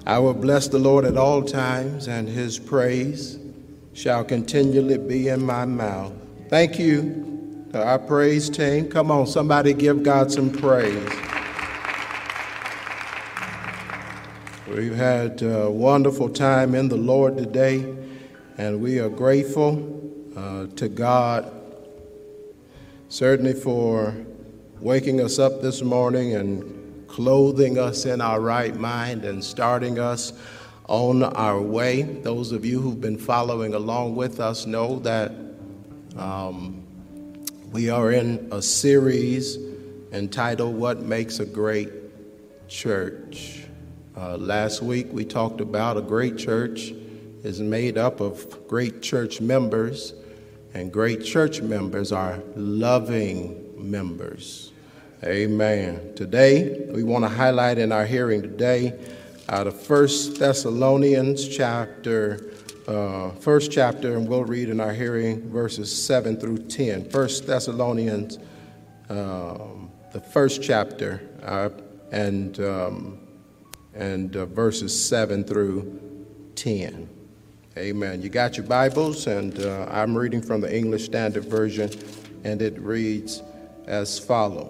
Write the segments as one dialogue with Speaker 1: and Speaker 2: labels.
Speaker 1: I will bless the Lord at all times, and his praise shall continually be in my mouth. Thank you to our praise team. Come on, somebody give God some praise. We've had a wonderful time in the Lord today, and we are grateful to God, certainly for waking us up this morning and clothing us in our right mind and starting us on our way. Those of you who've been following along with us know that we are in a series entitled What Makes a Great Church. Last week we talked about a great church is made up of great church members, and great church members are loving members. Amen. Today, we want to highlight in our hearing today out of 1 Thessalonians chapter, first chapter, and we'll read in our hearing verses 7 through 10. 1 Thessalonians, the first chapter, and verses 7 through 10. Amen. You got your Bibles, and I'm reading from the English Standard Version, and it reads as follows.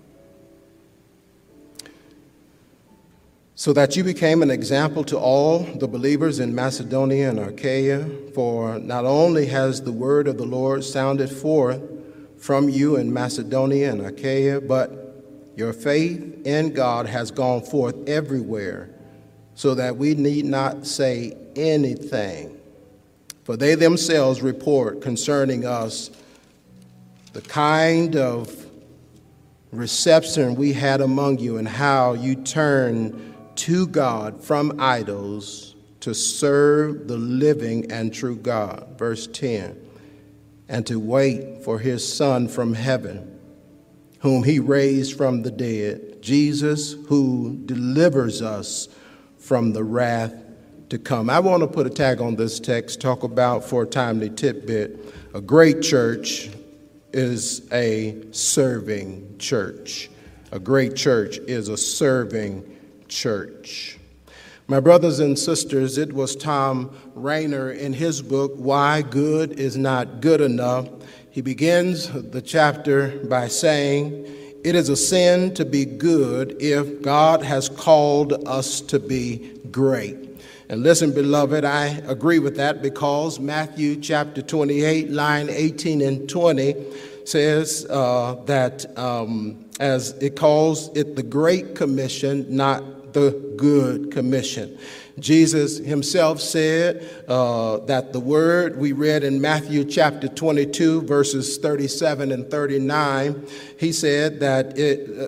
Speaker 1: So that you became an example to all the believers in Macedonia and Achaia, for not only has the word of the Lord sounded forth from you in Macedonia and Achaia, but your faith in God has gone forth everywhere, so that we need not say anything. For they themselves report concerning us the kind of reception we had among you and how you turned to God from idols to serve the living and true God. Verse 10, and to wait for his Son from heaven, whom he raised from the dead, Jesus, who delivers us from the wrath to come. I want to put a tag on this text, talk about for a timely tidbit. A great church is a serving church. A great church is a serving church. My brothers and sisters, it was Tom Rainer in his book, Why Good Is Not Good Enough. He begins the chapter by saying, it is a sin to be good if God has called us to be great. And listen, beloved, I agree with that because Matthew chapter 28, line 18 and 20 says that as it calls it the Great Commission, not the Good Commission. Jesus himself said that the word we read in Matthew chapter 22, verses 37 and 39, he said that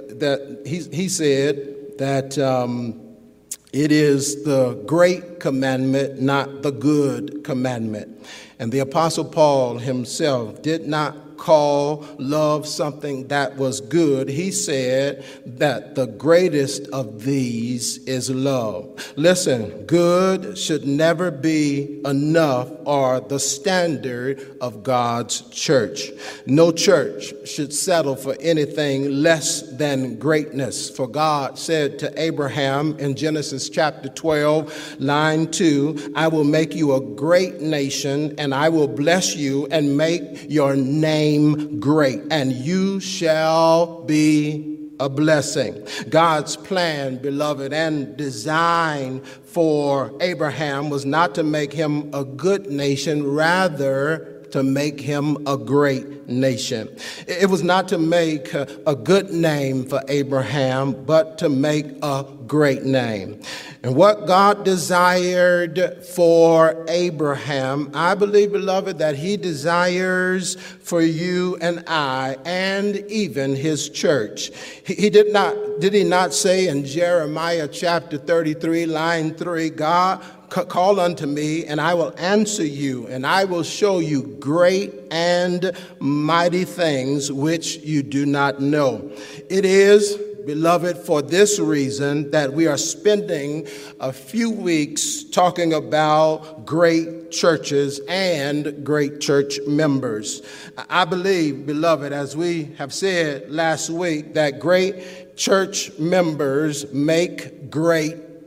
Speaker 1: it is the great commandment, not the good commandment. And the Apostle Paul himself did not call love something that was good. He said that the greatest of these is love. Listen, good should never be enough or the standard of God's church. No church should settle for anything less than greatness. For God said to Abraham in Genesis chapter 12, line 2, I will make you a great nation, and I will bless you and make your name great, and you shall be a blessing. God's plan, beloved, and design for Abraham was not to make him a good nation, rather to make him a great nation. It was not to make a good name for Abraham, but to make a great name. And what God desired for Abraham, I believe, beloved, that he desires for you and I, and even his church. Did he not say in Jeremiah chapter 33, line 3, God, call unto me, and I will answer you, and I will show you great and mighty things which you do not know. It is, beloved, for this reason that we are spending a few weeks talking about great churches and great church members. I believe, beloved, as we have said last week, that great church members make great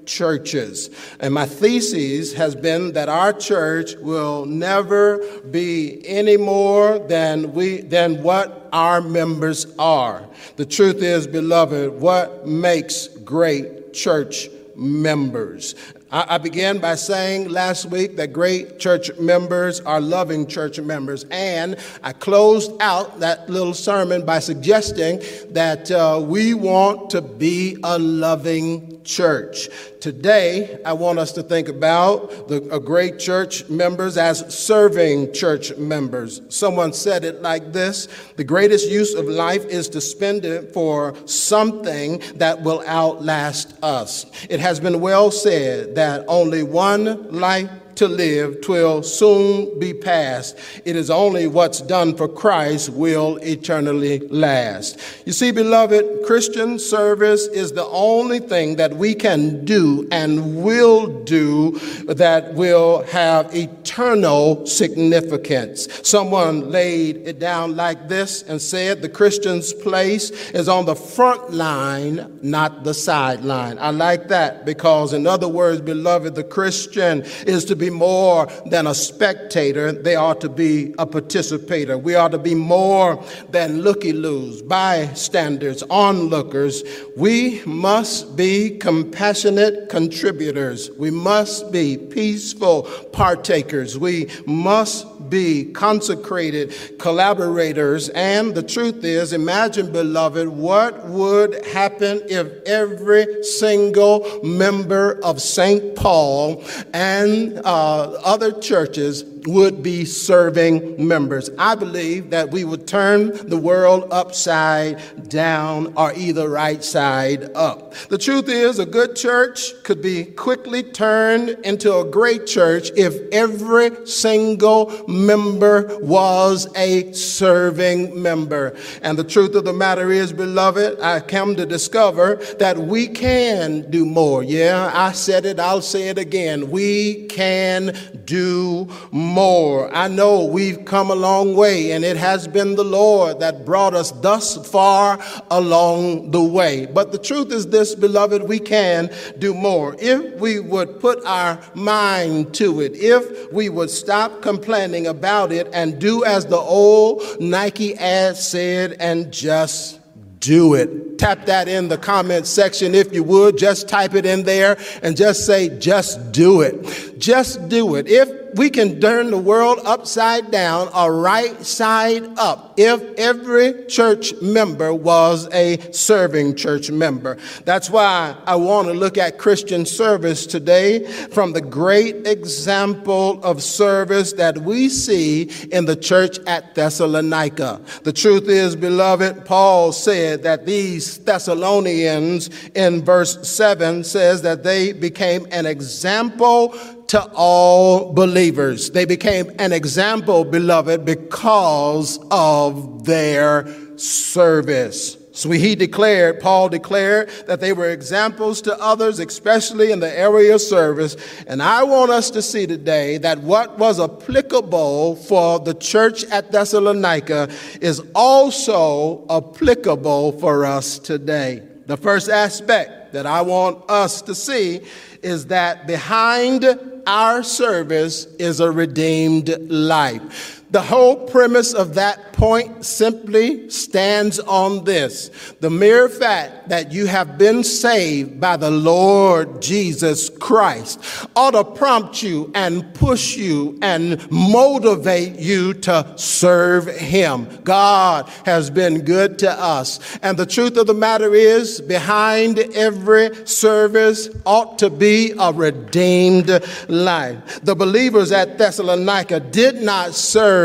Speaker 1: churches. And my thesis has been that our church will never be any more than what our members are. The truth is, beloved, what makes great church members? I began by saying last week that great church members are loving church members. And I closed out that little sermon by suggesting that we want to be a loving church. Today, I want us to think about a great church members as serving church members. Someone said it like this: the greatest use of life is to spend it for something that will outlast us. It has been well said that only one life to live, 'twill soon be past. It is only what's done for Christ will eternally last. You see, beloved, Christian service is the only thing that we can do and will do that will have eternal significance. Someone laid it down like this and said, the Christian's place is on the front line, not the sideline. I like that because, in other words, beloved, the Christian is to be more than a spectator. They ought to be a participator. We ought to be more than looky-loos, bystanders, onlookers. We must be compassionate contributors. We must be peaceful partakers. We must be consecrated collaborators. And the truth is, imagine, beloved, what would happen if every single member of St. Paul and other churches would be serving members. I believe that we would turn the world upside down or either right side up. The truth is, a good church could be quickly turned into a great church if every single member was a serving member. And the truth of the matter is, beloved, I come to discover that we can do more. Yeah, I said it, I'll say it again. We can do more. I know we've come a long way, and it has been the Lord that brought us thus far along the way. But the truth is this, beloved, we can do more. If we would put our mind to it, if we would stop complaining about it and do as the old Nike ad said and just do it. Tap that in the comment section if you would. Just type it in there and just say, just do it. Just do it. If we can turn the world upside down or right side up, if every church member was a serving church member. That's why I want to look at Christian service today from the great example of service that we see in the church at Thessalonica. The truth is, beloved, Paul said that these Thessalonians in verse 7 says that they became an example to all believers. They became an example, beloved, because of their service. So Paul declared that they were examples to others, especially in the area of service. And I want us to see today that what was applicable for the church at Thessalonica is also applicable for us today. The first aspect that I want us to see is that behind our service is a redeemed life. The whole premise of that point simply stands on this: the mere fact that you have been saved by the Lord Jesus Christ ought to prompt you and push you and motivate you to serve Him. God has been good to us. And the truth of the matter is, behind every service ought to be a redeemed life. The believers at Thessalonica did not serve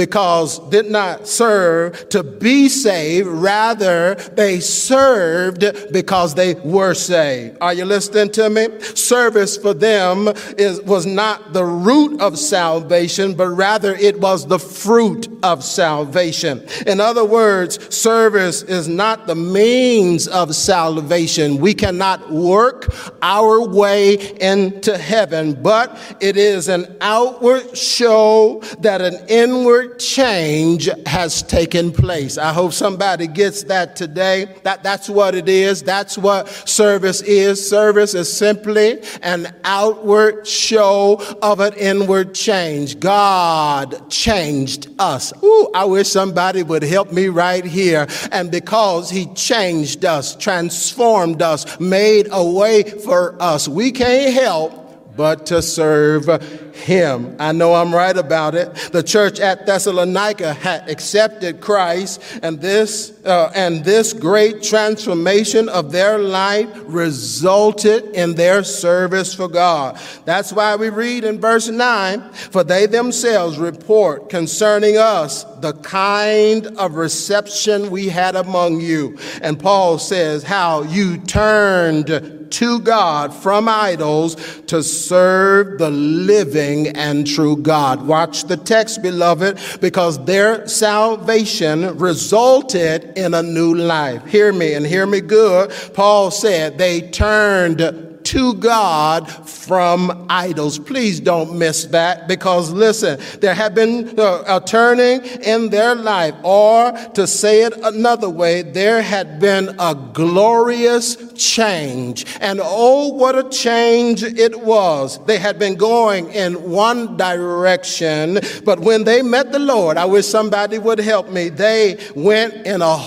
Speaker 1: to be saved. Rather, they served because they were saved. Are you listening to me? Service for them was not the root of salvation, but rather it was the fruit of salvation. In other words, service is not the means of salvation. We cannot work our way into heaven, but it is an outward show that an inward change has taken place. I hope somebody gets that today. That's what it is. That's what service is. Service is simply an outward show of an inward change. God changed us. Ooh, I wish somebody would help me right here. And because he changed us, transformed us, made a way for us, we can't help but to serve him. I know I'm right about it. The church at Thessalonica had accepted Christ, and this great transformation of their life resulted in their service for God. That's why we read in verse 9, for they themselves report concerning us the kind of reception we had among you. And Paul says how you turned to God from idols to serve the living and true God. Watch the text, beloved, because their salvation resulted in a new life. Hear me and hear me good. Paul said they turned to God from idols. Please don't miss that, because listen, there have been a turning in their life, or to say it another way, there had been a glorious change. And oh, what a change it was. They had been going in one direction, but when they met the Lord, I wish somebody would help me, they went in a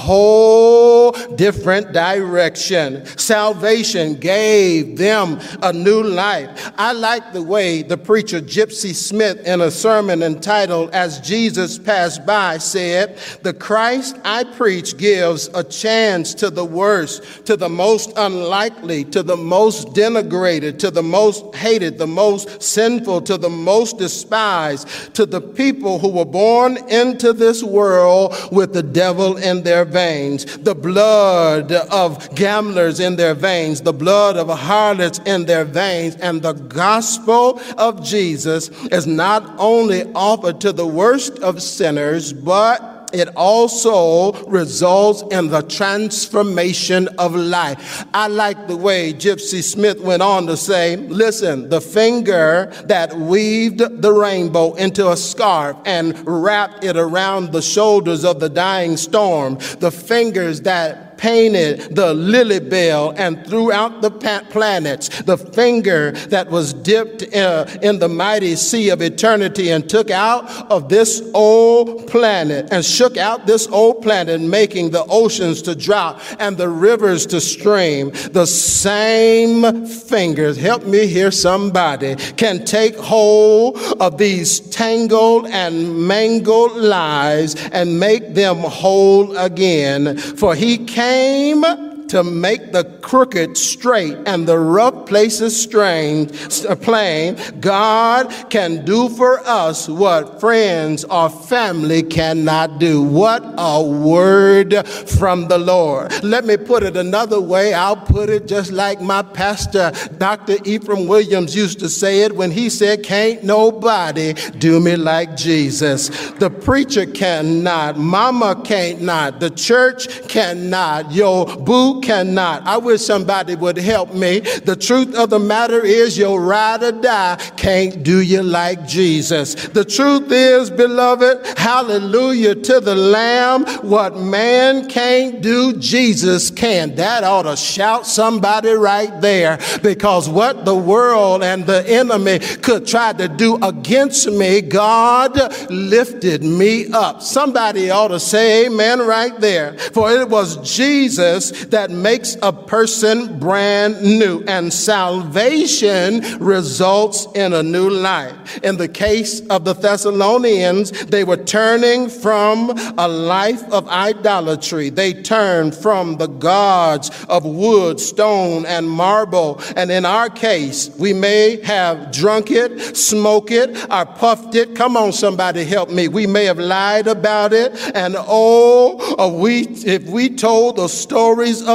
Speaker 1: whole different direction. Salvation gave them a new life. I like the way the preacher Gypsy Smith, in a sermon entitled As Jesus Passed By, said, the Christ I preach gives a chance to the worst, to the most unlikely, to the most denigrated, to the most hated, the most sinful, to the most despised, to the people who were born into this world with the devil in their veins, the blood of gamblers in their veins, the blood of harlots in their veins. And the gospel of Jesus is not only offered to the worst of sinners, but it also results in the transformation of life. I like the way Gypsy Smith went on to say, listen, the finger that weaved the rainbow into a scarf and wrapped it around the shoulders of the dying storm, the fingers that painted the lily bell and throughout the planets, the finger that was dipped in the mighty sea of eternity and took out of this old planet and shook out this old planet, making the oceans to drop and the rivers to stream. The same fingers, help me hear somebody, can take hold of these tangled and mangled lives and make them whole again. For he came to make the crooked straight and the rough places plain. God can do for us what friends or family cannot do. What a word from the Lord. Let me put it another way. I'll put it just like my pastor, Dr. Ephraim Williams, used to say it when he said, can't nobody do me like Jesus. The preacher cannot, mama can't not, the church cannot, your boo cannot. I wish somebody would help me. The truth of the matter is your ride or die can't do you like Jesus. The truth is, beloved, hallelujah to the Lamb, what man can't do, Jesus can. That ought to shout somebody right there, because what the world and the enemy could try to do against me, God lifted me up. Somebody ought to say amen right there. For it was Jesus that makes a person brand new, and salvation results in a new life. In the case of the Thessalonians, they were turning from a life of idolatry. They turned from the gods of wood, stone, and marble. And in our case, we may have drunk it, smoked it, or puffed it. Come on, somebody help me. We may have lied about it. And if we told the stories of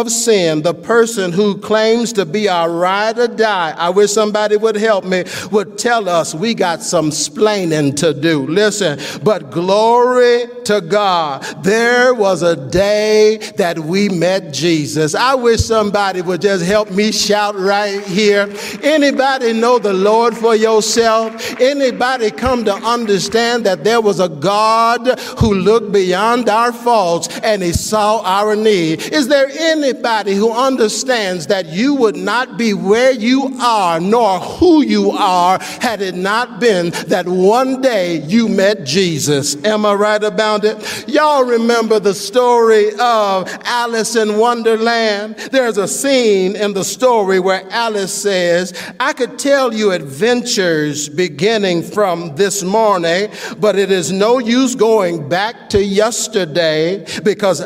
Speaker 1: of sin, the person who claims to be our ride or die, I wish somebody would help me, would tell us we got some splaining to do. Listen, but glory to God. There was a day that we met Jesus. I wish somebody would just help me shout right here. Anybody know the Lord for yourself? Anybody come to understand that there was a God who looked beyond our faults and he saw our need? Is there anybody who understands that you would not be where you are nor who you are had it not been that one day you met Jesus? Am I right about it? Y'all remember the story of Alice in Wonderland? There's a scene in the story where Alice says, I could tell you adventures beginning from this morning, but it is no use going back to yesterday because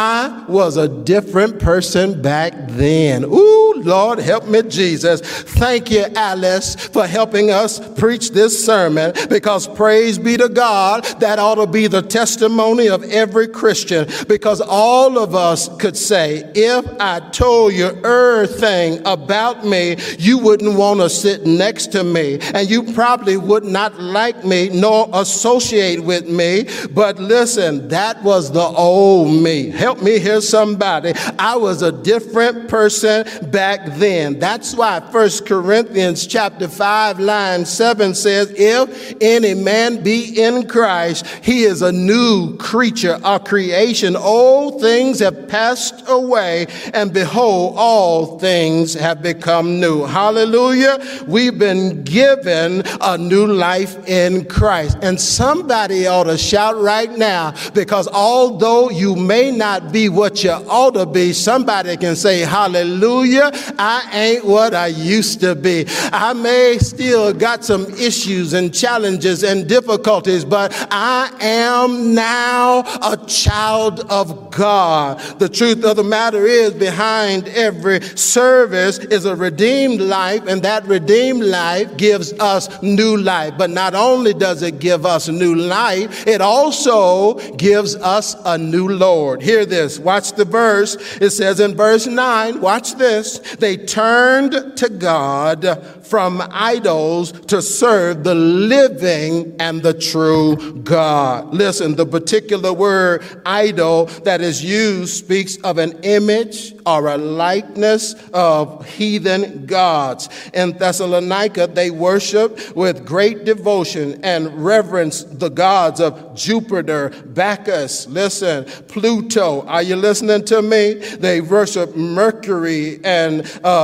Speaker 1: I was a different person back then. Ooh, Lord, help me, Jesus. Thank you, Alice, for helping us preach this sermon, because praise be to God, that ought to be the testimony of every Christian, because all of us could say, if I told you everything about me, you wouldn't want to sit next to me, and you probably would not like me nor associate with me. But listen, that was the old me. Help me hear somebody. I was a different person back then. That's why 1 Corinthians chapter 5, line 7 says, if any man be in Christ, he is a new creature, a creation. Old things have passed away, and behold, all things have become new. Hallelujah. We've been given a new life in Christ. And somebody ought to shout right now, because although you may not be what you ought to be, somebody can say, hallelujah, I ain't what I used to be. I may still got some issues and challenges and difficulties, but I am now a child of God. The truth of the matter is, behind every service is a redeemed life, and that redeemed life gives us new life. But not only does it give us new life, it also gives us a new Lord. Hear this. Watch the verse. It says in verse 9, watch this. They turned to God from idols to serve the living and the true God. Listen, the particular word idol that is used speaks of an image or a likeness of heathen gods. In Thessalonica, they worship with great devotion and reverence the gods of Jupiter, Bacchus, listen, Pluto. Are you listening to me? They worship Mercury and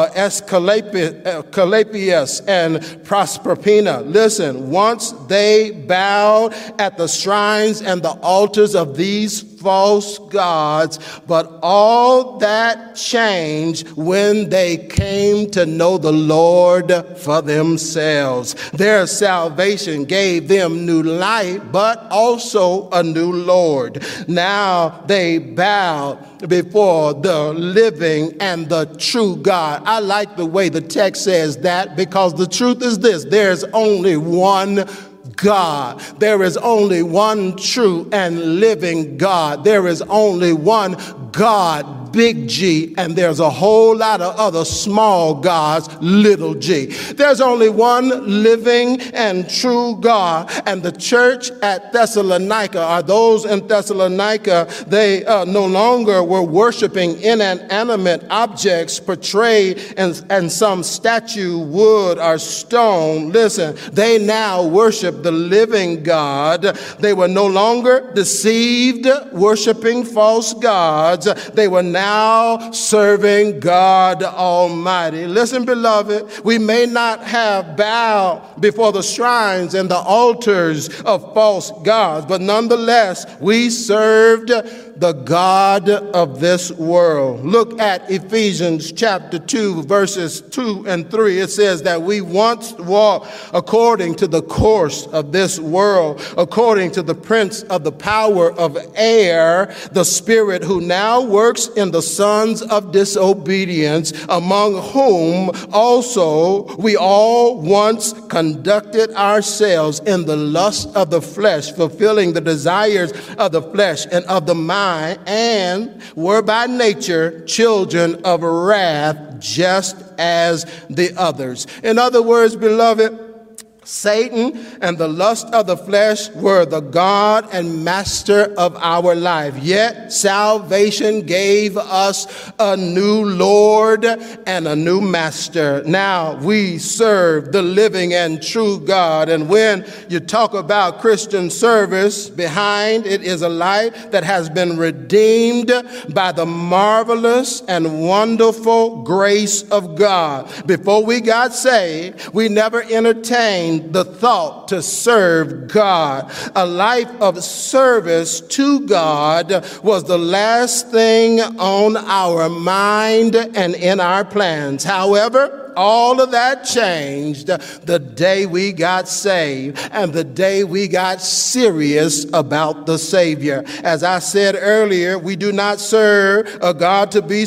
Speaker 1: Asclepius and Proserpina. Listen, once they bowed at the shrines and the altars of these false gods, but all that changed when they came to know the Lord for themselves. Their salvation gave them new life, but also a new Lord. Now they bow before the living and the true God. I like the way the text says that, because the truth is this: there's only one God. There is only one true and living God. There is only one God, big G, and there's a whole lot of other small gods, little g. There's only one living and true God. And the church at Thessalonica, or those in Thessalonica, they no longer were worshiping inanimate objects portrayed in some statue, wood, or stone. Listen, they now worship the living God. They were no longer deceived, worshiping false gods. They were now serving God Almighty. Listen, beloved, we may not have bowed before the shrines and the altars of false gods, but nonetheless, we served the God of this world. Look at Ephesians chapter 2, verses 2 and 3. It says that we once walked according to the course of this world, according to the prince of the power of air, the spirit who now works in the sons of disobedience, among whom also we all once conducted ourselves in the lust of the flesh, fulfilling the desires of the flesh and of the mind, were by nature children of wrath, just as the others. In other words, beloved, Satan and the lust of the flesh were the God and master of our life. Yet salvation gave us a new Lord and a new master. Now we serve the living and true God. And when you talk about Christian service, behind it is a life that has been redeemed by the marvelous and wonderful grace of God. Before we got saved, we never entertained the thought to serve God. A life of service to God was the last thing on our mind and in our plans. However, all of that changed the day we got saved and the day we got serious about the Savior. As I said earlier, we do not serve a God to be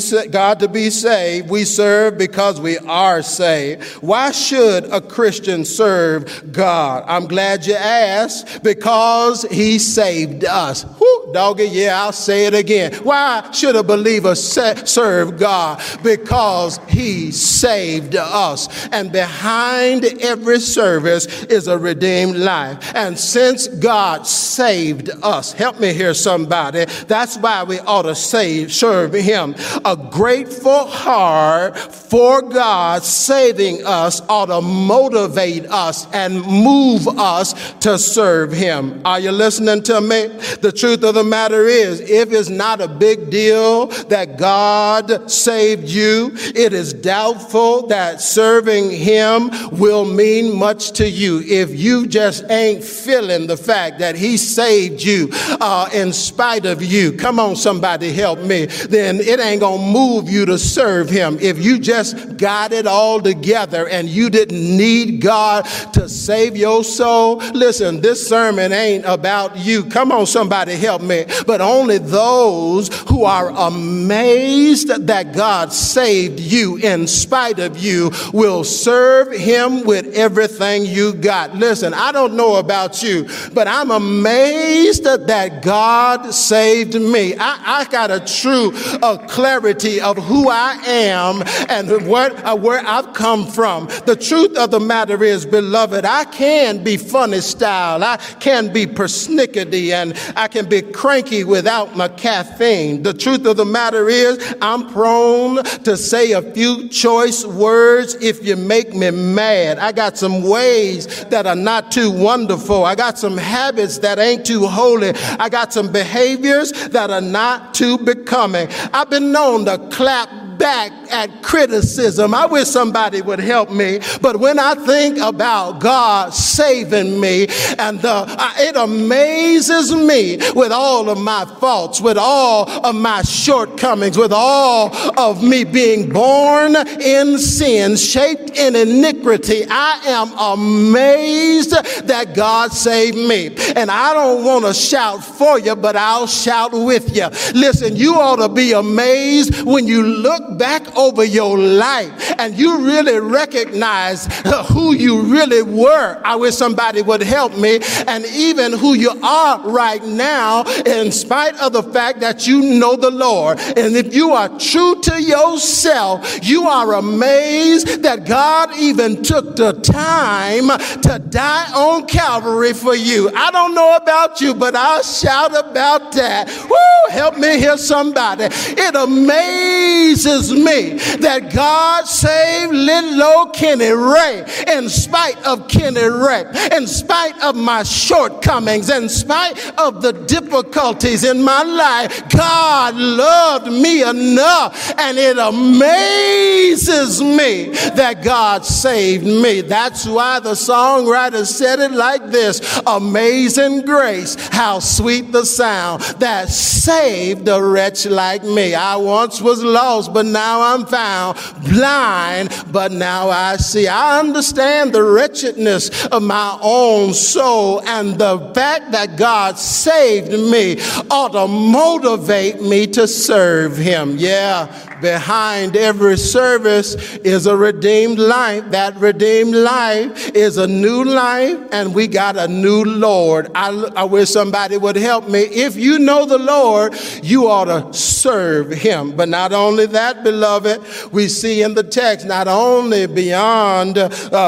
Speaker 1: saved. We serve because we are saved. Why should a Christian serve God? I'm glad you asked. Because he saved us. Whoo, doggy, yeah, I'll say it again. Why should a believer serve God? Because he saved us. And behind every service is a redeemed life. And since God saved us, help me hear somebody, that's why we ought to serve him. A grateful heart for God saving us ought to motivate us and move us to serve him. Are you listening to me? The truth of the matter is, if it's not a big deal that God saved you, it is doubtful that serving him will mean much to you. If you just ain't feeling the fact that he saved you in spite of you, come on, somebody help me, then it ain't gonna move you to serve him. If you just got it all together and you didn't need God to save your soul, listen, this sermon ain't about you. Come on, somebody help me. But only those who are amazed that God saved you in spite of you will serve him with everything you got. Listen, I don't know about you, but I'm amazed that God saved me. I got a true clarity of who I am and where I've come from. The truth of the matter is, beloved, I can be funny style. I can be persnickety and I can be cranky without my caffeine. The truth of the matter is, I'm prone to say a few choice words if you make me mad. I got some ways that are not too wonderful. I got some habits that ain't too holy. I got some behaviors that are not too becoming. I've been known to clap back at criticism. I wish somebody would help me. But when I think about God saving me, and it amazes me with all of my faults, with all of my shortcomings, with all of me being born in sin, shaped in iniquity. I am amazed that God saved me. And I don't want to shout for you, but I'll shout with you. Listen, you ought to be amazed when you look back over your life and you really recognize who you really were. I wish somebody would help me. And even who you are right now, in spite of the fact that you know the Lord. And if you are true to yourself, you are amazed that God even took the time to die on Calvary for you. I don't know about you, but I'll shout about that. Woo, help me hear somebody. It amazes me that God saved little Kenny Ray in spite of Kenny Ray, in spite of my shortcomings, in spite of the difficulties in my life. God loved me enough, and it amazes me that God saved me. That's why the songwriter said it like this: Amazing grace, how sweet the sound that saved a wretch like me. I once was lost, but now I'm found, blind, but now I see. I understand the wretchedness of my own soul, and the fact that God saved me ought to motivate me to serve him. Yeah, behind every service is a redeemed life. That redeemed life is a new life, and we got a new Lord. I wish somebody would help me. If you know the Lord, you ought to serve him. But not only that, beloved, we see in the text, not only behind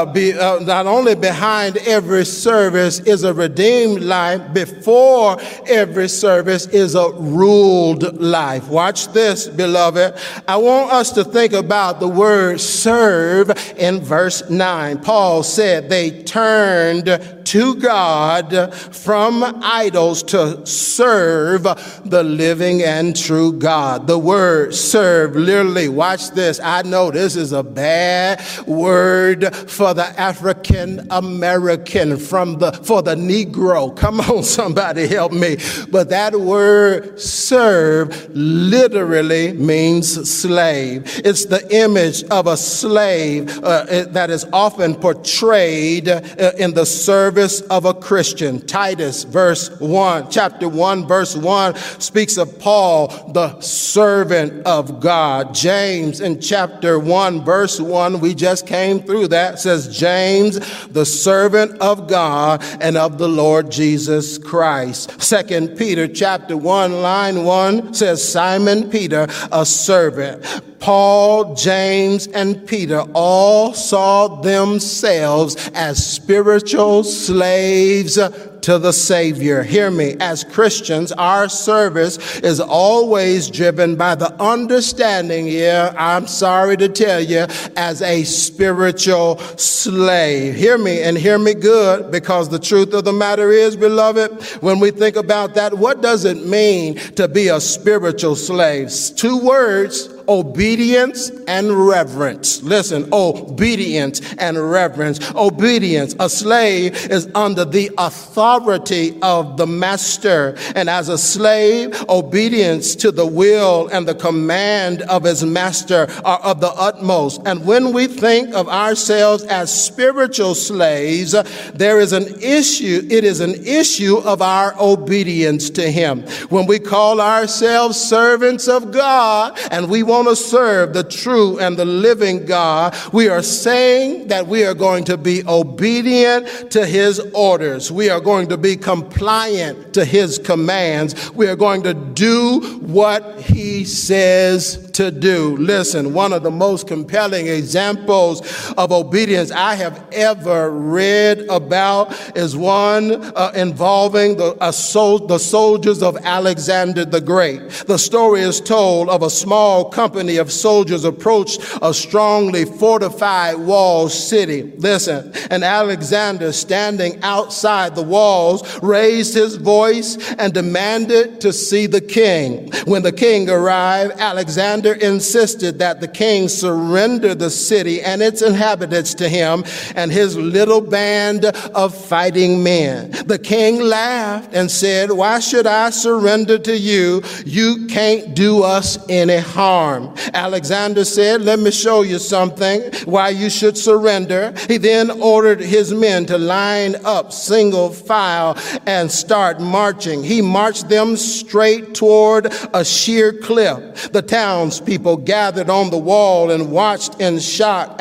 Speaker 1: every service is a redeemed life, before every service is a ruled life. Watch this, beloved. I want us to think about the word serve in verse 9. Paul said they turned to God from idols to serve the living and true God. The word serve, literally, watch this. I know this is a bad word for the African American, for the Negro. Come on, somebody help me. But that word serve literally means slave. It's the image of a slave that is often portrayed in the service of a Christian. Titus chapter 1, verse 1 speaks of Paul, the servant of God. James in chapter 1, verse 1, we just came through that, says James, the servant of God and of the Lord Jesus Christ. 2 Peter chapter 1, line 1 says Simon Peter, a servant. Paul, James, and Peter all saw themselves as spiritual slaves to the Savior. Hear me. As Christians, our service is always driven by the understanding, I'm sorry to tell you, as a spiritual slave. Hear me, and hear me good, because the truth of the matter is, beloved, when we think about that, what does it mean to be a spiritual slave? 2 words: obedience and reverence. Listen, obedience and reverence. Obedience. A slave is under the authority of the master. And as a slave, obedience to the will and the command of his master are of the utmost. And when we think of ourselves as spiritual slaves, there is an issue. It is an issue of our obedience to him. When we call ourselves servants of God and we want to serve the true and the living God, we are saying that we are going to be obedient to his orders. We are going to be compliant to his commands. We are going to do what he says to do. Listen, one of the most compelling examples of obedience I have ever read about is one involving the soldiers of Alexander the Great. The story is told of a small company of soldiers approached a strongly fortified walled city. Listen, and Alexander, standing outside the walls, raised his voice and demanded to see the king. When the king arrived, Alexander insisted that the king surrender the city and its inhabitants to him and his little band of fighting men. The king laughed and said, "Why should I surrender to you? You can't do us any harm." Alexander said, "Let me show you something why you should surrender." He then ordered his men to line up single file and start marching. He marched them straight toward a sheer cliff. The townspeople gathered on the wall and watched in shocked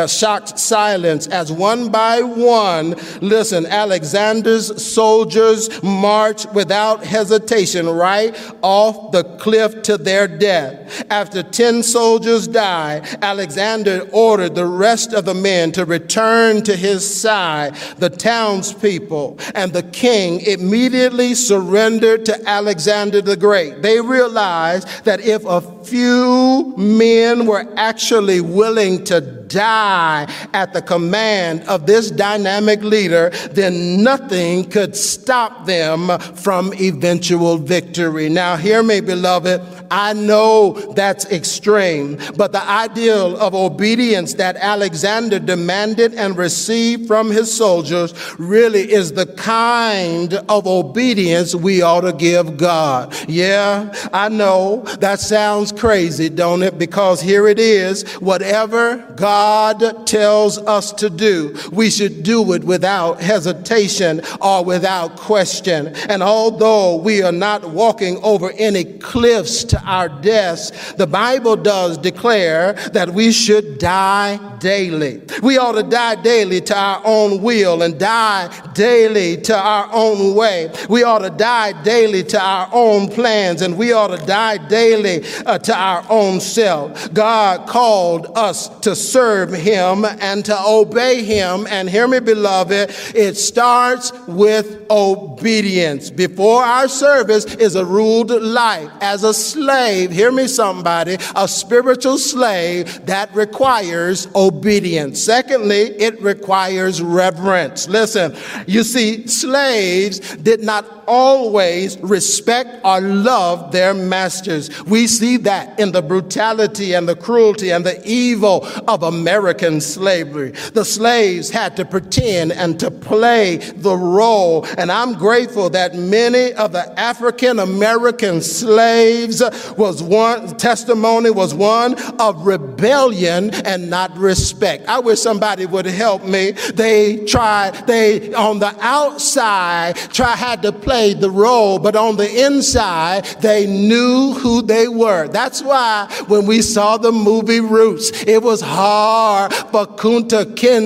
Speaker 1: silence as one by one, listen, Alexander's soldiers marched without hesitation right off the cliff to their death. After 10 soldiers died, Alexander ordered the rest of the men to return to his side. The townspeople and the king immediately surrendered to Alexander the Great. They realized that if a few men were actually willing to die at the command of this dynamic leader, then nothing could stop them from eventual victory. Now, hear me, beloved. I know that's extreme, but the ideal of obedience that Alexander demanded and received from his soldiers really is the kind of obedience we ought to give God. Yeah, I know that sounds crazy, don't it? Because here it is, whatever God tells us to do, we should do it without hesitation or without question. And although we are not walking over any cliffs to our deaths, the Bible does declare that we should die daily. We ought to die daily to our own will and die daily to our own way. We ought to die daily to our own plans, and we ought to die daily to our own self. God called us to serve him and to obey him. And hear me, beloved, it starts with obedience. Before our service is a ruled life as a slave. Hear me, somebody, a spiritual slave that requires obedience. Secondly, it requires reverence. Listen, you see, slaves did not always respect or love their masters. We see that in the brutality and the cruelty and the evil of American slavery. The slaves had to pretend and to play the role. And I'm grateful that many of the African American slaves testimony was one of rebellion and not respect. I wish somebody would help me. They on the outside had to play the role, but on the inside, they knew who they were. That's why when we saw the movie Roots, it was hard for Kunta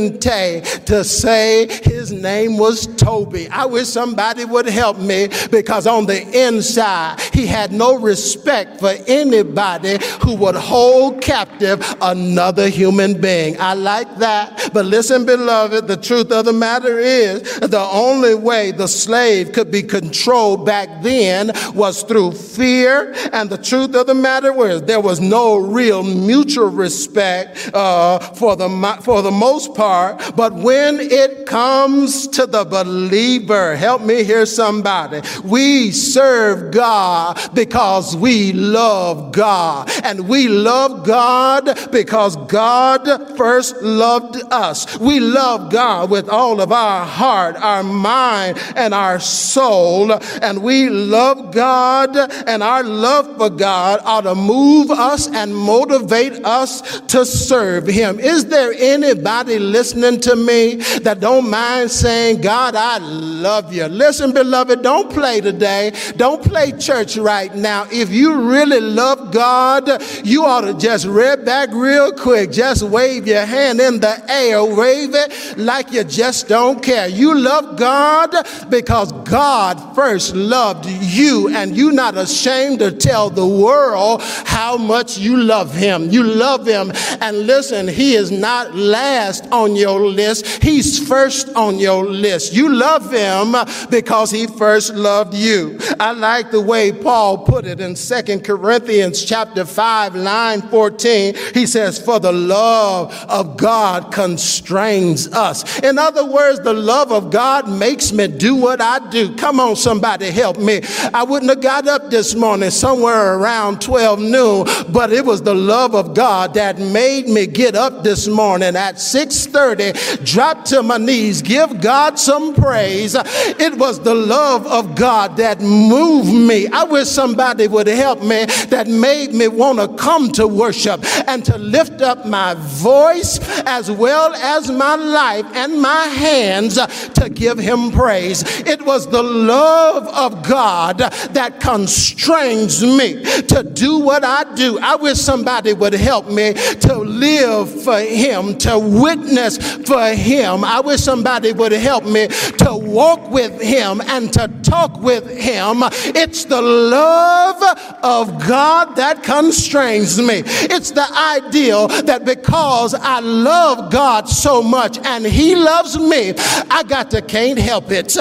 Speaker 1: Kinte to say his name was Toby. I wish somebody would help me, because on the inside, he had no respect for anybody who would hold captive another human being. I like that. But listen, beloved, the truth of the matter is the only way the slave could be controlled back then was through fear. And the truth of the matter was there was no real mutual respect for the most part. But when it comes to the believer, help me hear somebody, we serve God because we love God. And we love God because God first loved us. We love God with all of our heart, our mind, and our soul. And we love God, and our love for God ought to move us and motivate us to serve him. Is there anybody listening to me that don't mind saying, God, I love you? Listen, beloved, don't play today. Don't play church right now. If you really love God, you ought to just rear back real quick. Just wave your hand in the air. Wave it like you just don't care. You love God because God first loved you, and you're not ashamed to tell the world how much you love him. You love him, and listen, he is not last on your list. He's first on your list. You love him because he first loved you. I like the way Paul put it in 2 Corinthians chapter 5, line 14. He says, for the love of God constrains us. In other words, the love of God makes me do what I do. Come on, somebody help me. I wouldn't have got up this morning somewhere around 12 noon, but it was the love of God that made me get up this morning at 6:30, drop to my knees, give God some praise. It was the love of God that moved me. I wish somebody would help me, that made me want to come to worship and to lift up my voice as well as my life and my hands to give him praise. It was the love of God that constrains me to do what I do. I wish somebody would help me to live for him, to witness for him. I wish somebody would help me to walk with him and to talk with him. It's the love of God that constrains me. It's the ideal that because I love God so much and he loves me, I can't help it.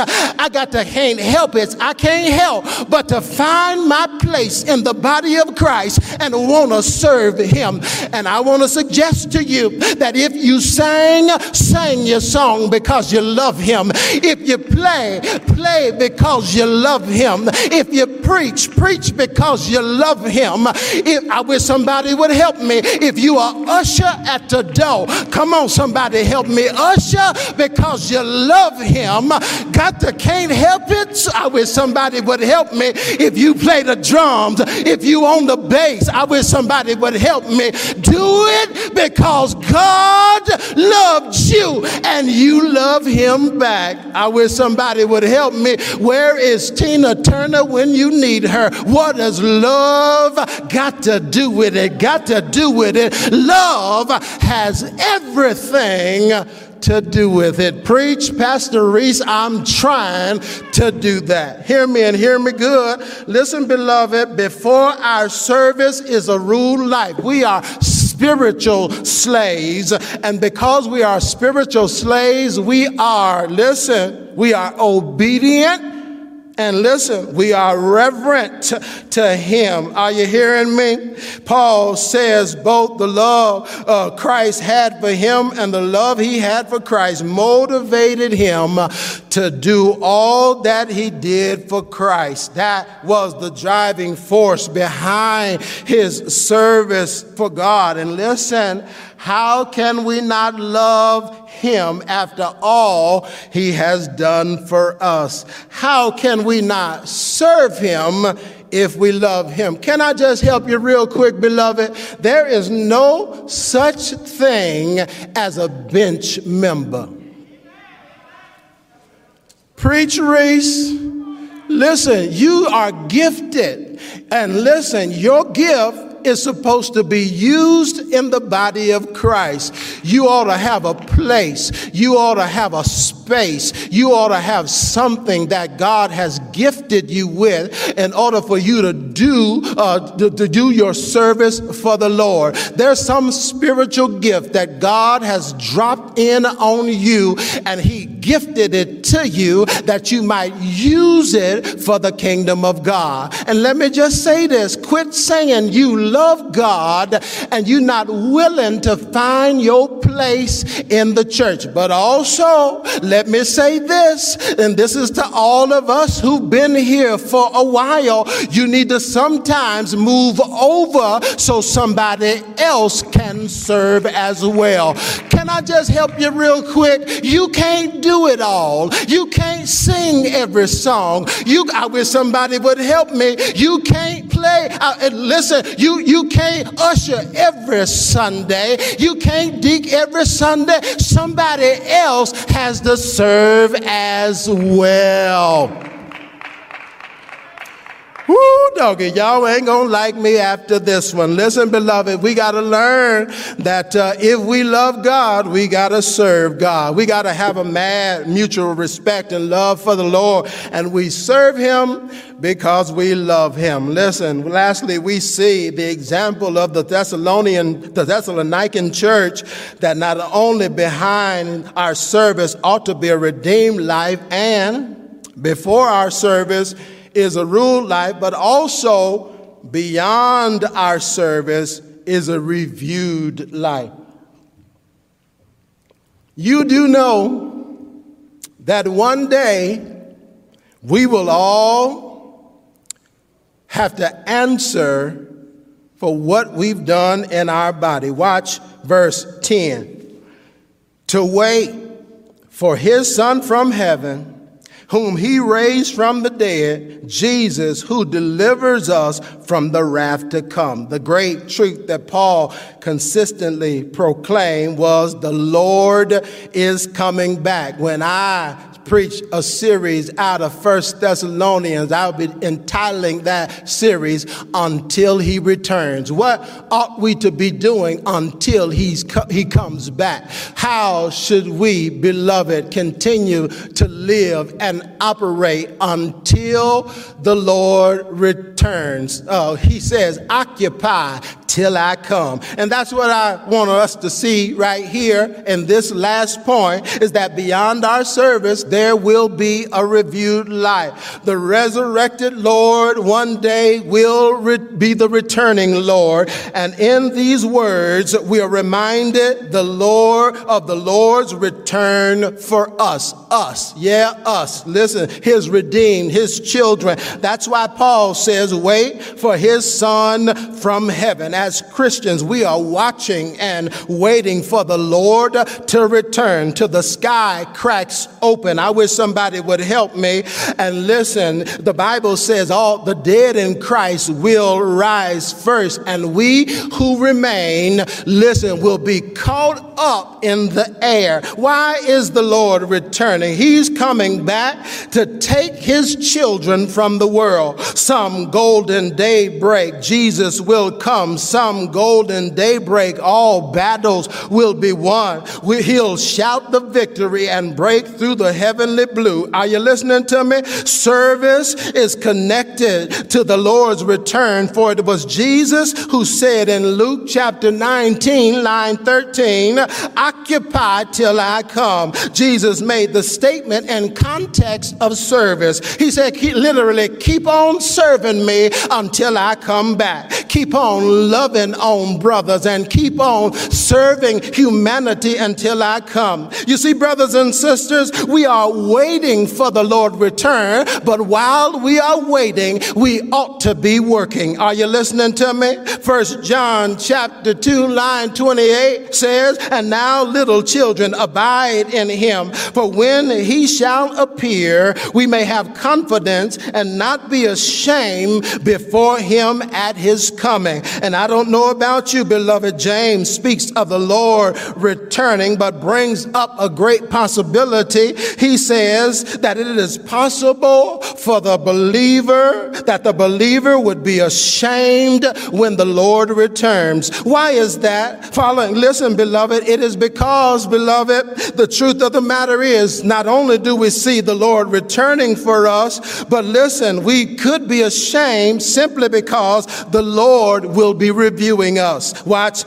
Speaker 1: I can't help but to find my place in the body of Christ and want to serve him. And I want to suggest to you that if you sing your song because you love him. If you play because you love him. If you preach because you love him. I wish somebody would help me. If you are usher at the door, come on, somebody help me. Usher because you love him. Can't help it. I wish somebody would help me. If you play the drums, if you on the bass, I wish somebody would help me. Do it because God loved you and you love him back. I wish somebody would help me. Where is Tina Turner when you need her? What does love got to do with it? Got to do with it. Love has everything to do with it. Preach, Pastor Reese, I'm trying to do that. Hear me and hear me good. Listen, beloved, before our service is a rule life. We are spiritual slaves, and because we are spiritual slaves, we are obedient. And listen, we are reverent to him. Are you hearing me? Paul says both the love Christ had for him and the love he had for Christ motivated him to do all that he did for Christ. That was the driving force behind his service for God. And listen, how can we not love him after all he has done for us? How can we not serve him if we love him? Can I just help you real quick, beloved? There is no such thing as a bench member. Preach, Reese. Listen, you are gifted. And listen, your gift is supposed to be used in the body of Christ. You ought to have a place. You ought to have a space. You ought to have something that God has gifted you with in order for you to do your service for the Lord. There's some spiritual gift that God has dropped in on you, and he gifted it to you that you might use it for the kingdom of God. And let me just say this, quit saying you love God and you're not willing to find your place in the church. But also, let me say this, and this is to all of us who've been here for a while, you need to sometimes move over so somebody else can serve as well. Can I just help you real quick? You can't do it all. You can't sing every song. I wish somebody would help me. You can't play. Listen, you can't usher every Sunday. You can't deacon every Sunday. Somebody else has to serve as well. Woo, doggy, y'all ain't gonna like me after this one. Listen, beloved, we gotta learn that if we love God, we gotta serve God. We gotta have a mad mutual respect and love for the Lord, and we serve him because we love him. Listen, lastly, we see the example of the Thessalonican church, that not only behind our service ought to be a redeemed life, and before our service is a ruled life, but also beyond our service is a reviewed life. You do know that one day we will all have to answer for what we've done in our body. Watch verse 10. To wait for his Son from heaven, whom he raised from the dead, Jesus, who delivers us from the wrath to come. The great truth that Paul consistently proclaimed was the Lord is coming back. When I preach a series out of 1 Thessalonians, I'll be entitling that series, Until He Returns. What ought we to be doing until he comes back? How should we, beloved, continue to live and operate until the Lord returns? He says, occupy till I come. And that's what I want us to see right here in this last point, is that beyond our service, there will be a reviewed life. The resurrected Lord one day will be the returning Lord. And in these words, we are reminded of the Lord's return for us. Us. Listen, his redeemed, his children. That's why Paul says, wait for his Son from heaven. As Christians, we are are watching and waiting for the Lord to return till the sky cracks open. I wish somebody would help me. And listen, the Bible says all the dead in Christ will rise first, and we who remain, listen, will be caught up in the air. Why is the Lord returning? He's coming back to take his children from the world. Some golden daybreak, Jesus will come. Some golden daybreak, all battles will be won. He'll shout the victory and break through the heavenly blue. Are you listening to me? Service is connected to the Lord's return, for it was Jesus who said in Luke chapter 19, line 13, occupy till I come. Jesus made the statement in context of service. He said, literally, keep on serving me until I come back. Keep on loving on brothers and keep on serving humanity until I come. You see, brothers and sisters, we are waiting for the Lord return, but while we are waiting, we ought to be working. Are you listening to me? 1 John chapter 2, line 28 says, and now little children abide in him, for when he shall appear, we may have confidence and not be ashamed before him at his coming. And I don't know about you, beloved. James speaks of the Lord returning, but brings up a great possibility. He says that it is possible for the believer, that the believer would be ashamed when the Lord returns. Why is that? Listen, beloved, it is because, beloved, the truth of the matter is, not only do we see the Lord returning for us, but listen, we could be ashamed simply because the Lord will be reviewing us. Watch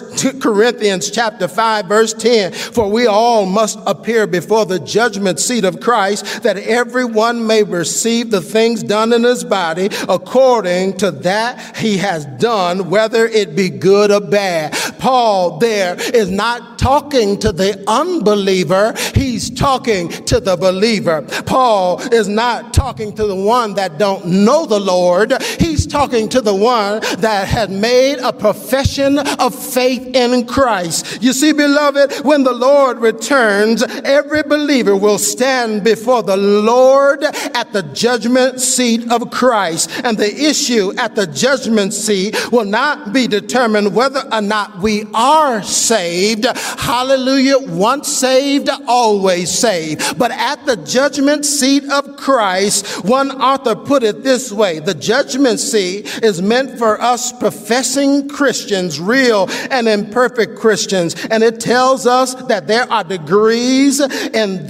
Speaker 1: 1 Corinthians chapter 5, verse 10. For we all must appear before the judgment seat of Christ, that everyone may receive the things done in his body according to that he has done, whether it be good or bad. Paul there is not talking to the unbeliever. He's talking to the believer. Paul is not talking to the one that don't know the Lord. He's talking to the one that had made a profession of faith in Christ. You see, beloved, when the Lord returns, every believer will stand before the Lord at the judgment seat of Christ. And the issue at the judgment seat will not be determined whether or not we are saved. Hallelujah. Once saved, always saved. But at the judgment seat of Christ, one author put it this way: the judgment seat is meant for us professing Christians, real and imperfect Christians. And it tells us that there are degrees in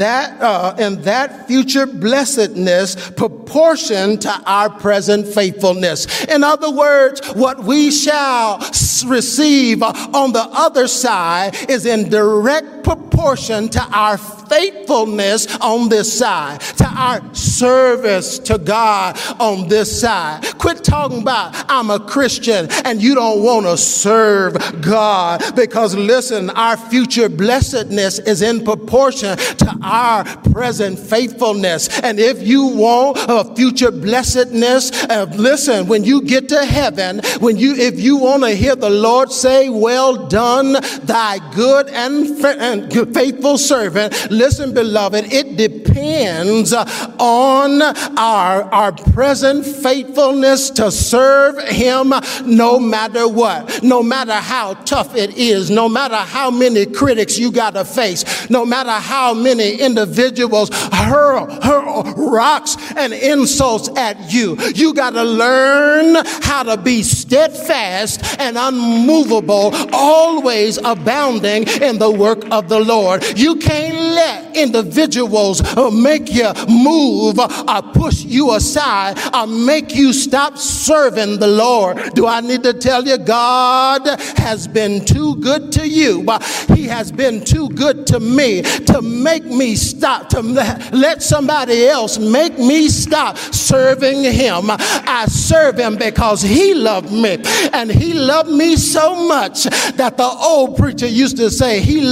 Speaker 1: that future blessedness proportion to our present faithfulness. In other words, what we shall receive on the other side is in direct proportion to our faithfulness on this side, to our service to God on this side. Quit talking about I'm a Christian and you don't want to serve God, because listen, our future blessedness is in proportion to our present faithfulness. And if you want a future blessedness, listen, when you get to heaven, if you want to hear the Lord say, well done, thy good and faithful servant, listen, beloved, it depends on our present faithfulness to serve him no matter what, no matter how tough it is, no matter how many critics you got to face, no matter how many individuals hurl rocks and insults at you. You got to learn how to be steadfast and unmovable, always abounding in the work of the Lord. You can't let individuals make you move or push you aside or make you stop serving the Lord. Do I need to tell you, God has been too good to you? He has been too good to me to make me stop, to let somebody else make me stop serving him. I serve him because he loved me, and he loved me so much that the old preacher used to say, he loved me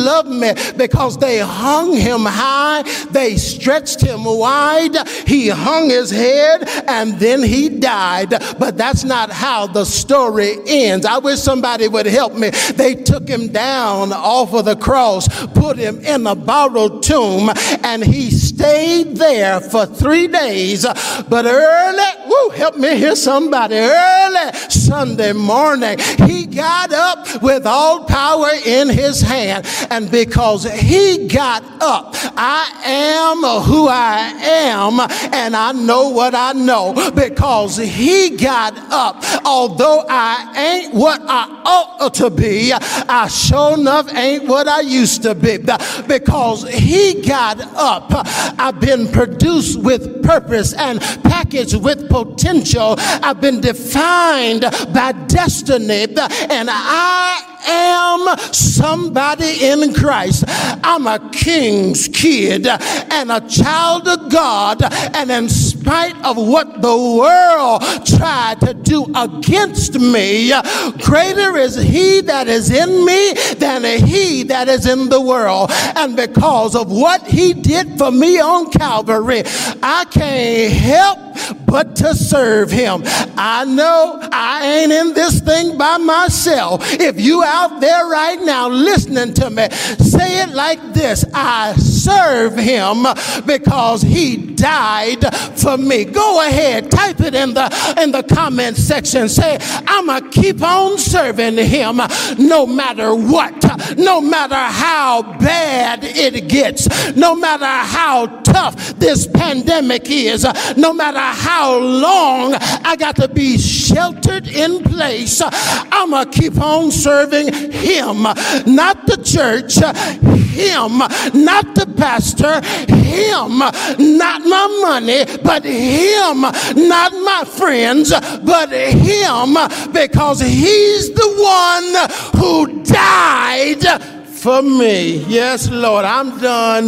Speaker 1: me? Because they hung him high, they stretched him wide, he hung his head, and then he died. But that's not how the story ends. I wish somebody would help me. They took him down off of the cross, put him in a borrowed tomb, and he stayed there for 3 days. But early, help me hear somebody, early Sunday morning, he got up with all power in his hand. And because he got up, I am who I am, and I know what I know. Because he got up, although I ain't what I ought to be, I sure enough ain't what I used to be. Because he got up, I've been produced with purpose and packaged with potential. I've been defined by destiny, and I am somebody in Christ. I'm a king's kid and a child of God, and in spite of what the world tried to do against me, greater is he that is in me than he that is in the world. And because of what he did for me on Calvary, I can't help but to serve him. I know I ain't in this thing by myself. If you out there right now listening to me, say it like this: I serve him because he died for me. Go ahead, type it in the comment section. Say, I'ma keep on serving him no matter what, no matter how bad it gets, no matter how tough this pandemic is, no matter how long I got to be sheltered in place. I'ma keep on serving him, not the church, him, not the pastor, him, not my money, but him, not my friends, but him, because he's the one who died for me. Yes, Lord, I'm done.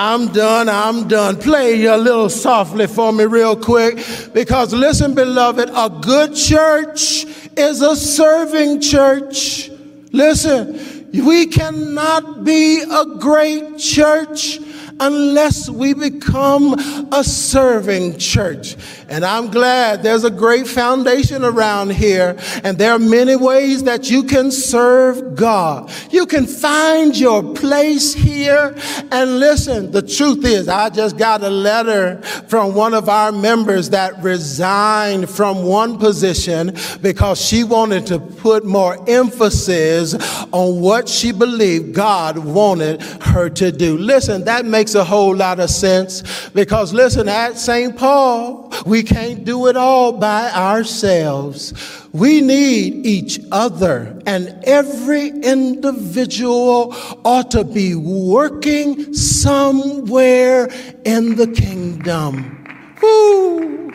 Speaker 1: Play a little softly for me real quick, because listen, beloved, a good church is a serving church. Listen, we cannot be a great church unless we become a serving church. And I'm glad there's a great foundation around here, and there are many ways that you can serve God. You can find your place here. And listen, the truth is, I just got a letter from one of our members that resigned from one position because she wanted to put more emphasis on what she believed God wanted her to do. Listen, that makes a whole lot of sense, because listen, at St. Paul, we can't do it all by ourselves. We need each other, and every individual ought to be working somewhere in the kingdom. Woo.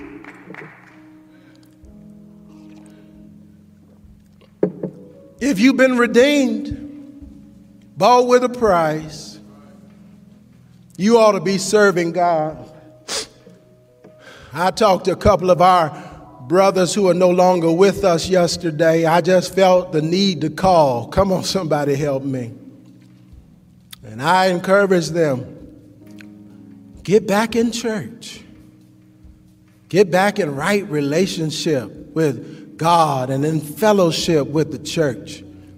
Speaker 1: If you've been redeemed, bought with a price, you ought to be serving God. I talked to a couple of our brothers who are no longer with us yesterday. I just felt the need to call. Come on, somebody help me. And I encourage them, get back in church. Get back in right relationship with God and in fellowship with the church.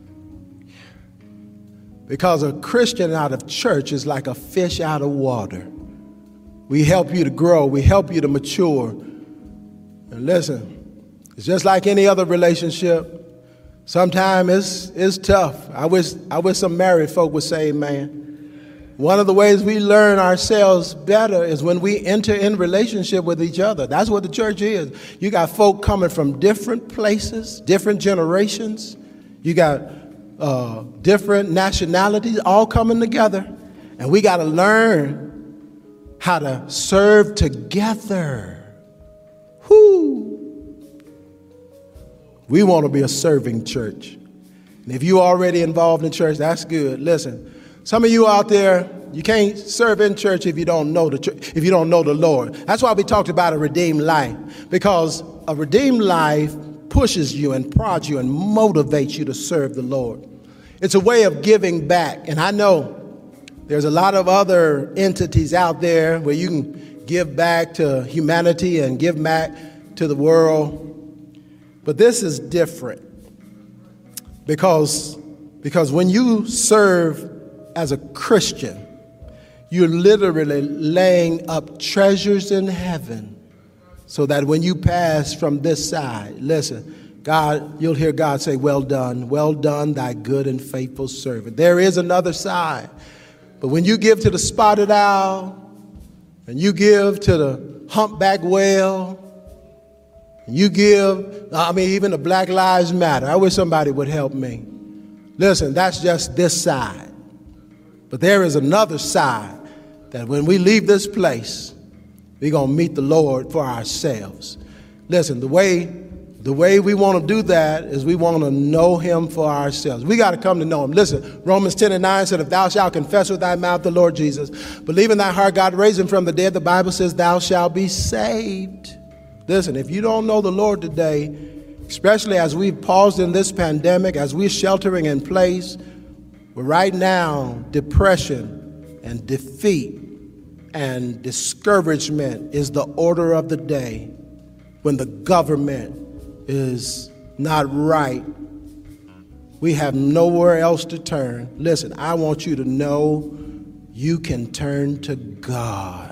Speaker 1: Because a Christian out of church is like a fish out of water. We help you to grow. We help you to mature. And listen, it's just like any other relationship. Sometimes it's tough. I wish some married folk would say amen. One of the ways we learn ourselves better is when we enter in relationship with each other. That's what the church is. You got folk coming from different places, different generations. You got different nationalities all coming together, and we got to learn how to serve together. Whoo! We want to be a serving church. And if you're already involved in church, that's good. Listen, some of you out there, you can't serve in church if you don't know if you don't know the Lord. That's why we talked about a redeemed life, because a redeemed life pushes you and prods you and motivates you to serve the Lord. It's a way of giving back. And I know There's a lot of other entities out there where you can give back to humanity and give back to the world. But this is different because when you serve as a Christian, you're literally laying up treasures in heaven so that when you pass from this side, listen, God, you'll hear God say, well done, thy good and faithful servant. There is another side. But when you give to the spotted owl, and you give to the humpback whale, you give, even the Black Lives Matter. I wish somebody would help me. Listen, that's just this side. But there is another side that when we leave this place, we're going to meet the Lord for ourselves. Listen, the way we want to do that is we want to know him for ourselves. We got to come to know him. Listen, Romans 10:9 said, if thou shalt confess with thy mouth the Lord Jesus, believe in thy heart God raised him from the dead, the Bible says thou shalt be saved. Listen, if you don't know the Lord today, especially as we've paused in this pandemic, as we're sheltering in place, where right now depression and defeat and discouragement is the order of the day, when the government is not right, we have nowhere else to turn. Listen, I want you to know you can turn to God.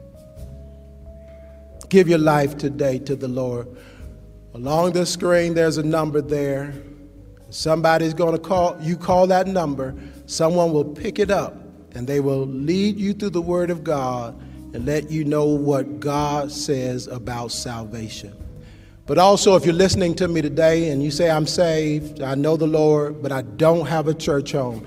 Speaker 1: Give your life today to the Lord. Along the screen, there's a number there. Somebody's going to call. You call that number. Someone will pick it up, and they will lead you through the Word of God and let you know what God says about salvation. But also, if you're listening to me today and you say, I'm saved, I know the Lord, but I don't have a church home.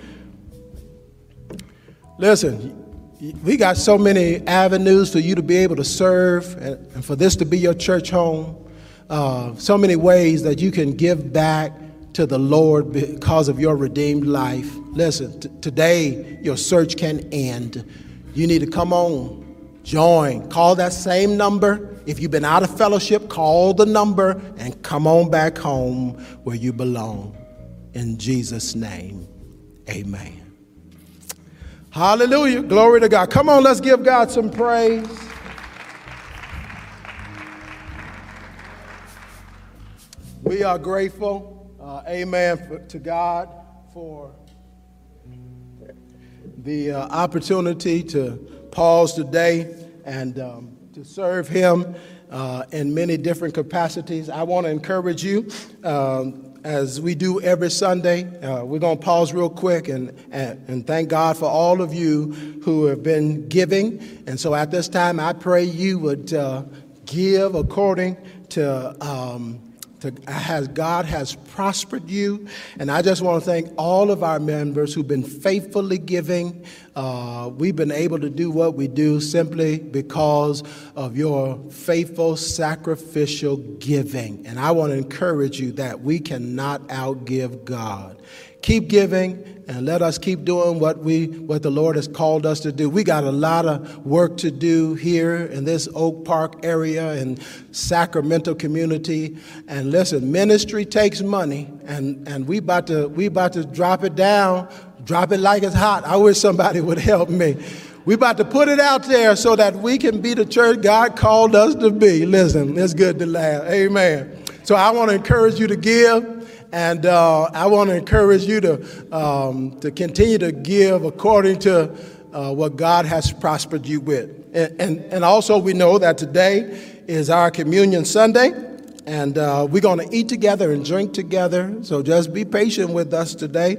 Speaker 1: Listen, we got so many avenues for you to be able to serve and for this to be your church home. So many ways that you can give back to the Lord because of your redeemed life. Listen, today your search can end. You need to come on, join, call that same number. If you've been out of fellowship, call the number and come on back home where you belong. In Jesus' name, amen. Hallelujah. Glory to God. Come on, let's give God some praise. We are grateful, to God for the opportunity to pause today and to serve him in many different capacities. I want to encourage you, as we do every Sunday. We're going to pause real quick and thank God for all of you who have been giving. And so at this time, I pray you would give according to as God has prospered you. And I just want to thank all of our members who've been faithfully giving. We've been able to do what we do simply because of your faithful sacrificial giving. And I want to encourage you that we cannot outgive God. Keep giving and let us keep doing what the Lord has called us to do. We got a lot of work to do here in this Oak Park area and Sacramento community. And listen, ministry takes money, and we about to drop it down, drop it like it's hot. I wish somebody would help me. We about to put it out there so that we can be the church God called us to be. Listen, it's good to laugh. Amen. So I want to encourage you to give. And I want to encourage you to continue to give according to what God has prospered you with. And also we know that today is our Communion Sunday, and we're going to eat together and drink together. So just be patient with us today.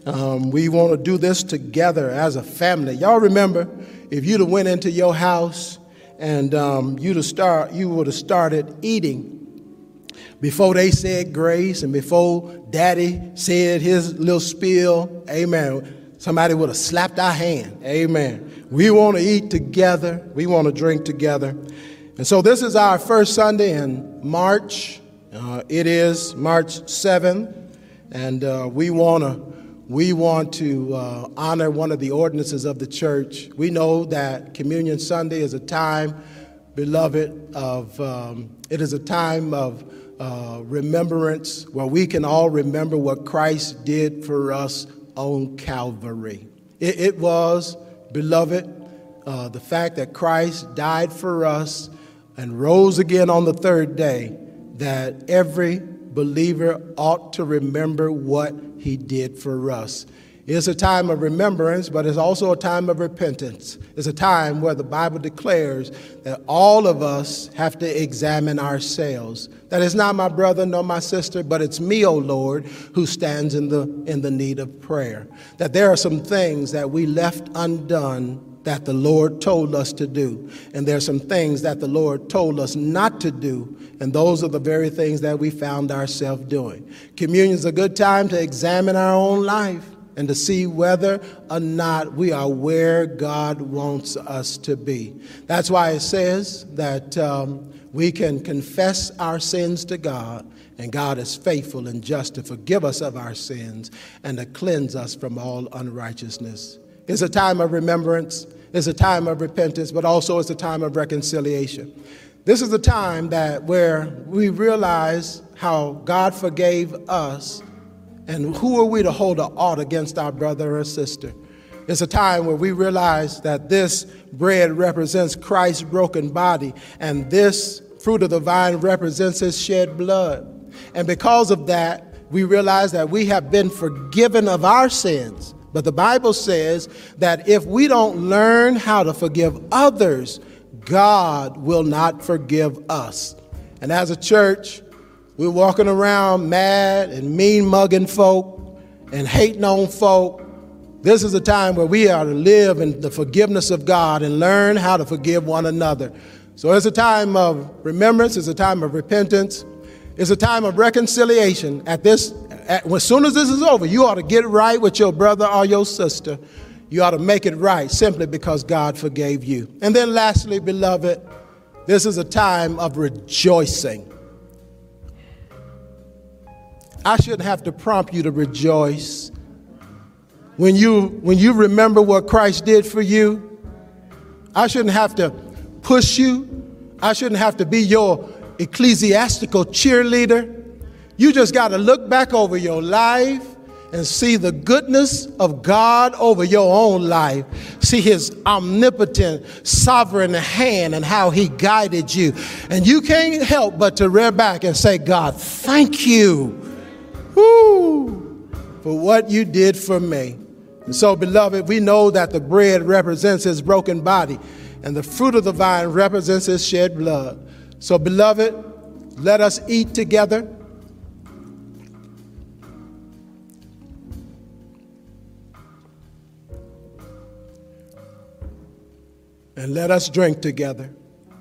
Speaker 1: We want to do this together as a family. Y'all remember, if you'd have went into your house and you would have started eating before they said grace and before Daddy said his little spiel, amen, somebody would have slapped our hand, amen. We want to eat together. We want to drink together. And so this is our first Sunday in March. It is March 7th, and we want to honor one of the ordinances of the church. We know that Communion Sunday is a time, beloved, it is a time of remembrance where we can all remember what Christ did for us on Calvary. It was Beloved, the fact that Christ died for us and rose again on the third day, that every believer ought to remember what he did for us. It's a time of remembrance, but it's also a time of repentance. It's a time where the Bible declares that all of us have to examine ourselves. That it's not my brother nor my sister, but it's me, O Lord, who stands in the need of prayer. That there are some things that we left undone that the Lord told us to do. And there are some things that the Lord told us not to do. And those are the very things that we found ourselves doing. Communion is a good time to examine our own life and to see whether or not we are where God wants us to be. That's why it says that we can confess our sins to God, and God is faithful and just to forgive us of our sins and to cleanse us from all unrighteousness. It's a time of remembrance, it's a time of repentance, but also it's a time of reconciliation. This is a time where we realize how God forgave us. And who are we to hold an ought against our brother or sister? It's a time where we realize that this bread represents Christ's broken body, and this fruit of the vine represents his shed blood. And because of that, we realize that we have been forgiven of our sins. But the Bible says that if we don't learn how to forgive others, God will not forgive us. And as a church, we're walking around mad and mean-mugging folk and hating on folk. This is a time where we are to live in the forgiveness of God and learn how to forgive one another. So it's a time of remembrance. It's a time of repentance. It's a time of reconciliation. As soon as this is over, you ought to get right with your brother or your sister. You ought to make it right simply because God forgave you. And then lastly, beloved, this is a time of rejoicing. I shouldn't have to prompt you to rejoice. When you remember what Christ did for you, I shouldn't have to push you. I shouldn't have to be your ecclesiastical cheerleader. You just got to look back over your life and see the goodness of God over your own life. See his omnipotent, sovereign hand and how he guided you. And you can't help but to rear back and say, God, thank you. Woo, for what you did for me. And so, beloved, we know that the bread represents his broken body and the fruit of the vine represents his shed blood. So, beloved, let us eat together. And let us drink together.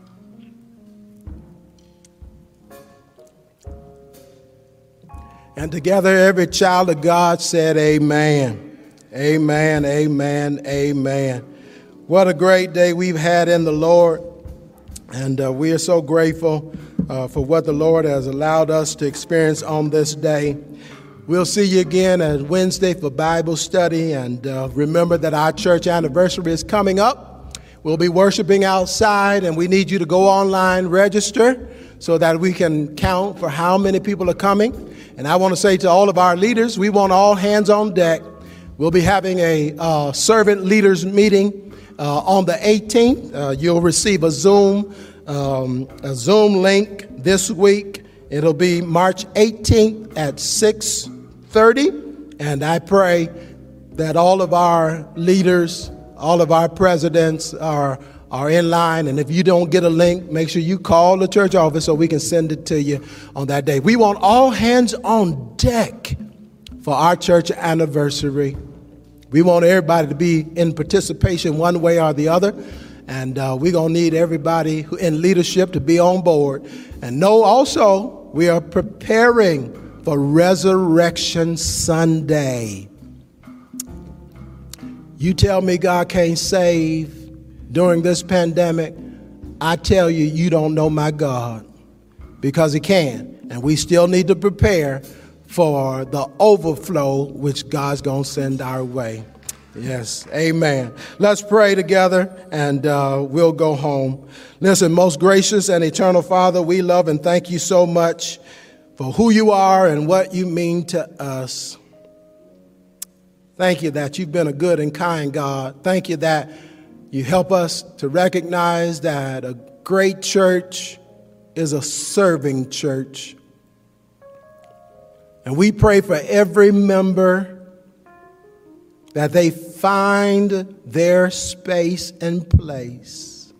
Speaker 1: And together, every child of God said, amen. Amen, amen, amen. What a great day we've had in the Lord. And we are so grateful for what the Lord has allowed us to experience on this day. We'll see you again on Wednesday for Bible study. And remember that our church anniversary is coming up. We'll be worshiping outside, and we need you to go online, register, so that we can count for how many people are coming. And I want to say to all of our leaders, we want all hands on deck. We'll be having a servant leaders meeting on the 18th. You'll receive a Zoom link this week. It'll be March 18th at 6:30. And I pray that all of our leaders, all of our presidents are in line. And if you don't get a link, make sure you call the church office so we can send it to you on that day. We want all hands on deck for our church anniversary. We want everybody to be in participation one way or the other. And we're going to need everybody in leadership to be on board. And know also, we are preparing for Resurrection Sunday. You tell me God can't save during this pandemic, I tell you, you don't know my God, because he can. And we still need to prepare for the overflow which God's going to send our way. Yes, amen. Let's pray together, and we'll go home. Listen, most gracious and eternal Father, we love and thank you so much for who you are and what you mean to us. Thank you that you've been a good and kind God. Thank you that you help us to recognize that a great church is a serving church. And we pray for every member that they find their space and place.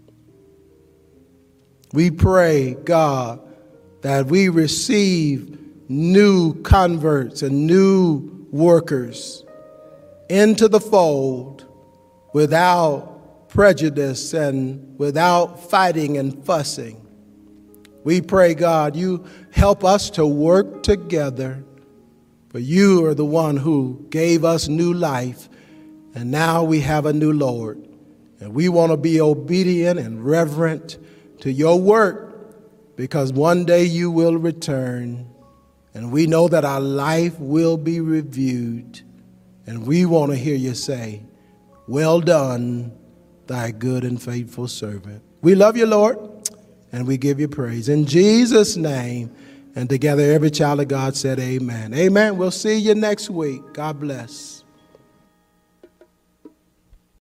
Speaker 1: We pray, God, that we receive new converts and new workers into the fold without prejudice and without fighting and fussing. We pray, God, you help us to work together, for you are the one who gave us new life, and now we have a new Lord. And we want to be obedient and reverent to your work, because one day you will return, and we know that our life will be reviewed, and we want to hear you say, "Well done, thy good and faithful servant." We love you, Lord, and we give you praise. In Jesus' name, and together every child of God said amen. Amen. We'll see you next week. God bless.